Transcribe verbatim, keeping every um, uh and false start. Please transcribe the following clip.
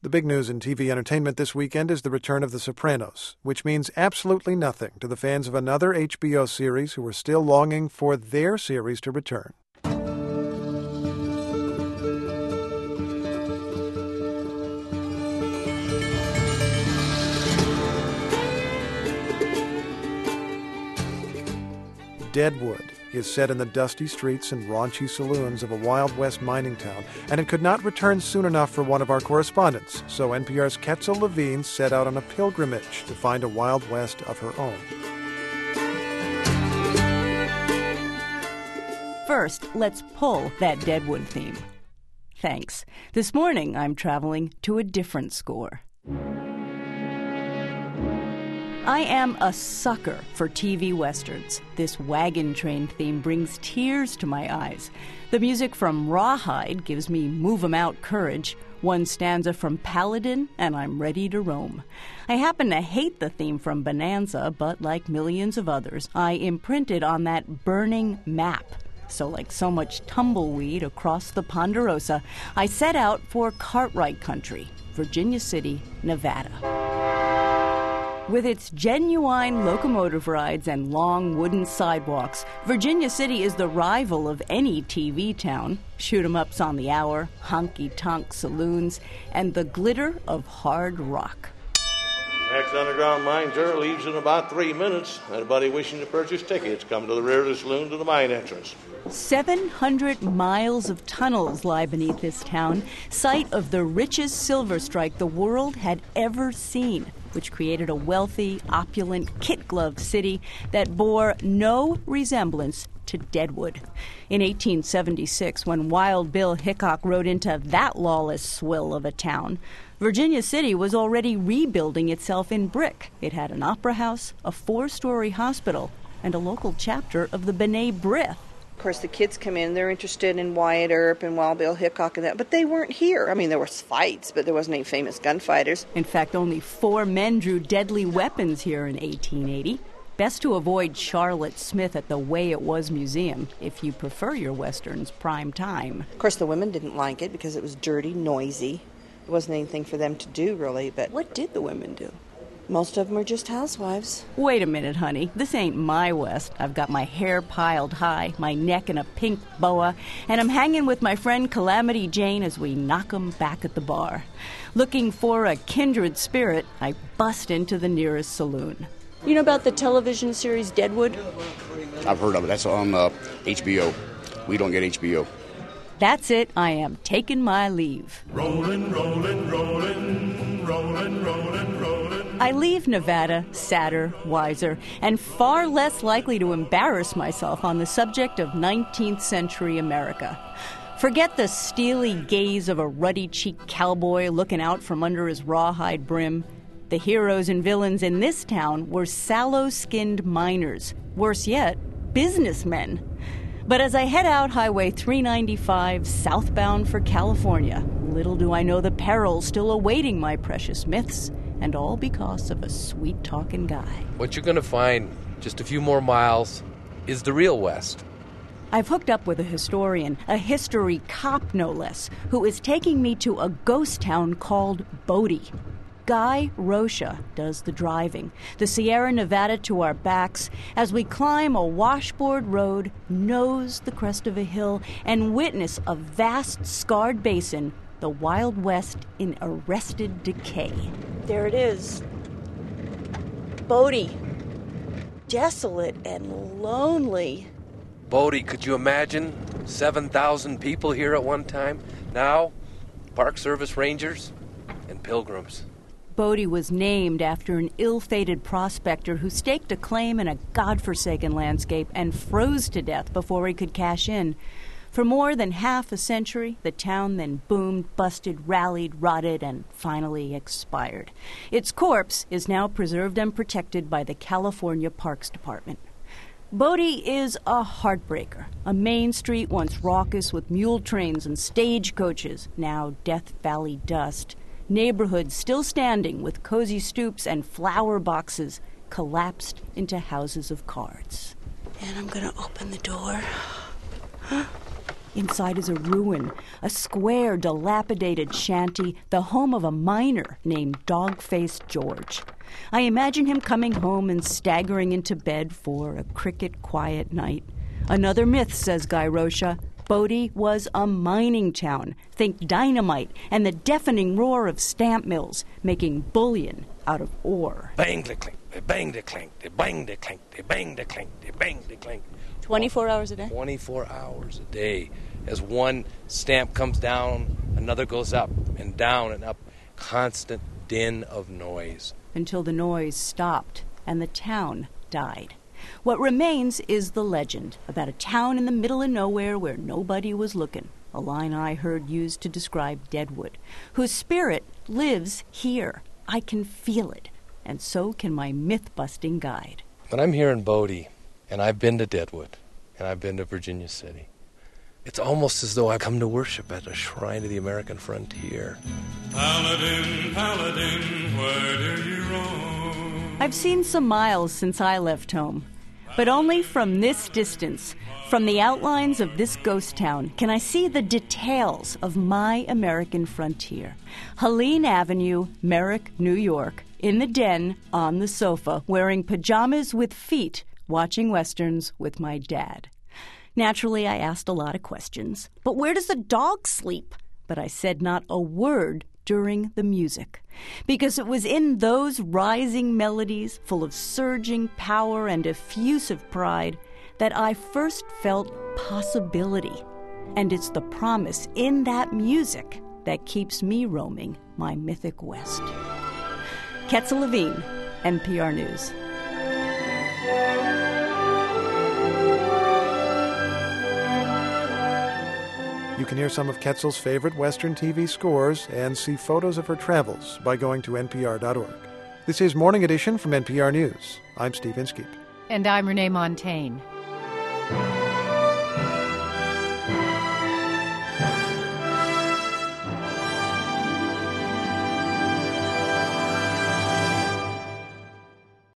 The big news in T V entertainment this weekend is the return of The Sopranos, which means absolutely nothing to the fans of another H B O series who are still longing for their series to return. Deadwood is set in the dusty streets and raunchy saloons of a Wild West mining town, and it could not return soon enough for one of our correspondents, so N P R's Quetzal Levine set out on a pilgrimage to find a Wild West of her own. First, let's pull that Deadwood theme. Thanks. This morning, I'm traveling to a different score. I am a sucker for T V westerns. This wagon train theme brings tears to my eyes. The music from Rawhide gives me move 'em out courage. One stanza from Paladin, and I'm ready to roam. I happen to hate the theme from Bonanza, but like millions of others, I imprinted on that burning map. So like so much tumbleweed across the Ponderosa, I set out for Cartwright Country, Virginia City, Nevada. With its genuine locomotive rides and long wooden sidewalks, Virginia City is the rival of any T V town. Shoot-'em-ups on the hour, honky-tonk saloons, and the glitter of hard rock. Next underground mine tour leaves in about three minutes. Anybody wishing to purchase tickets, come to the rear of the saloon to the mine entrance. seven hundred miles of tunnels lie beneath this town, site of the richest silver strike the world had ever seen, which created a wealthy, opulent, kit-gloved city that bore no resemblance to Deadwood. In eighteen seventy-six, when Wild Bill Hickok rode into that lawless swill of a town, Virginia City was already rebuilding itself in brick. It had an opera house, a four-story hospital, and a local chapter of the B'nai B'rith. Of course, the kids come in, they're interested in Wyatt Earp and Wild Bill Hickok and that, but they weren't here. I mean, there was fights, but there wasn't any famous gunfighters. In fact, only four men drew deadly weapons here in eighteen eighty. Best to avoid Charlotte Smith at the Way It Was Museum if you prefer your westerns prime time. Of course, the women didn't like it because it was dirty, noisy. It wasn't anything for them to do, really, but... What did the women do? Most of them are just housewives. Wait a minute, honey. This ain't my West. I've got my hair piled high, my neck in a pink boa, and I'm hanging with my friend Calamity Jane as we knock 'em back at the bar. Looking for a kindred spirit, I bust into the nearest saloon. You know about the television series Deadwood? I've heard of it. That's on uh, H B O. We don't get H B O. That's it. I am taking my leave. Rollin', rollin', rollin', rollin', rollin', rollin'. I leave Nevada sadder, wiser, and far less likely to embarrass myself on the subject of nineteenth century America. Forget the steely gaze of a ruddy-cheeked cowboy looking out from under his rawhide brim. The heroes and villains in this town were sallow-skinned miners. Worse yet, businessmen. But as I head out Highway three ninety-five southbound for California, little do I know the perils still awaiting my precious myths, and all because of a sweet-talking guy. What you're going to find just a few more miles is the real West. I've hooked up with a historian, a history cop no less, who is taking me to a ghost town called Bodie. Guy Rocha does the driving, the Sierra Nevada to our backs, as we climb a washboard road, nose the crest of a hill, and witness a vast scarred basin, the Wild West in arrested decay. There it is. Bodie. Desolate and lonely. Bodie, could you imagine? seven thousand people here at one time. Now, Park Service rangers and pilgrims. Bodie was named after an ill-fated prospector who staked a claim in a godforsaken landscape and froze to death before he could cash in. For more than half a century, the town then boomed, busted, rallied, rotted, and finally expired. Its corpse is now preserved and protected by the California Parks Department. Bodie is a heartbreaker. A main street once raucous with mule trains and stagecoaches, now Death Valley dust. Neighborhoods still standing with cozy stoops and flower boxes collapsed into houses of cards. And I'm going to open the door. Inside is a ruin, a square, dilapidated shanty, the home of a miner named Dog-Faced George. I imagine him coming home and staggering into bed for a cricket quiet night. Another myth, says Guy Rocha. Bodie was a mining town. Think dynamite and the deafening roar of stamp mills making bullion out of ore. Bang de clink, they bang de clink, they bang de clink, they bang de clink, they bang de clink. twenty-four hours a day? twenty-four hours a day. As one stamp comes down, another goes up and down and up. Constant din of noise. Until the noise stopped and the town died. What remains is the legend about a town in the middle of nowhere where nobody was looking, a line I heard used to describe Deadwood, whose spirit lives here. I can feel it, and so can my myth-busting guide. When I'm here in Bodie, and I've been to Deadwood, and I've been to Virginia City, it's almost as though I come to worship at a shrine of the American frontier. Paladin, Paladin, where do you roam? I've seen some miles since I left home, but only from this distance, from the outlines of this ghost town, can I see the details of my American frontier. Helene Avenue, Merrick, New York, in the den, on the sofa, wearing pajamas with feet, watching westerns with my dad. Naturally, I asked a lot of questions. But where does the dog sleep? But I said not a word during the music, because it was in those rising melodies, full of surging power and effusive pride, that I first felt possibility. And it's the promise in that music that keeps me roaming my mythic West. Quetzal Levine, N P R News. You can hear some of Quetzal's favorite Western T V scores and see photos of her travels by going to N P R dot org. This is Morning Edition from N P R News. I'm Steve Inskeep. And I'm Renee Montagne.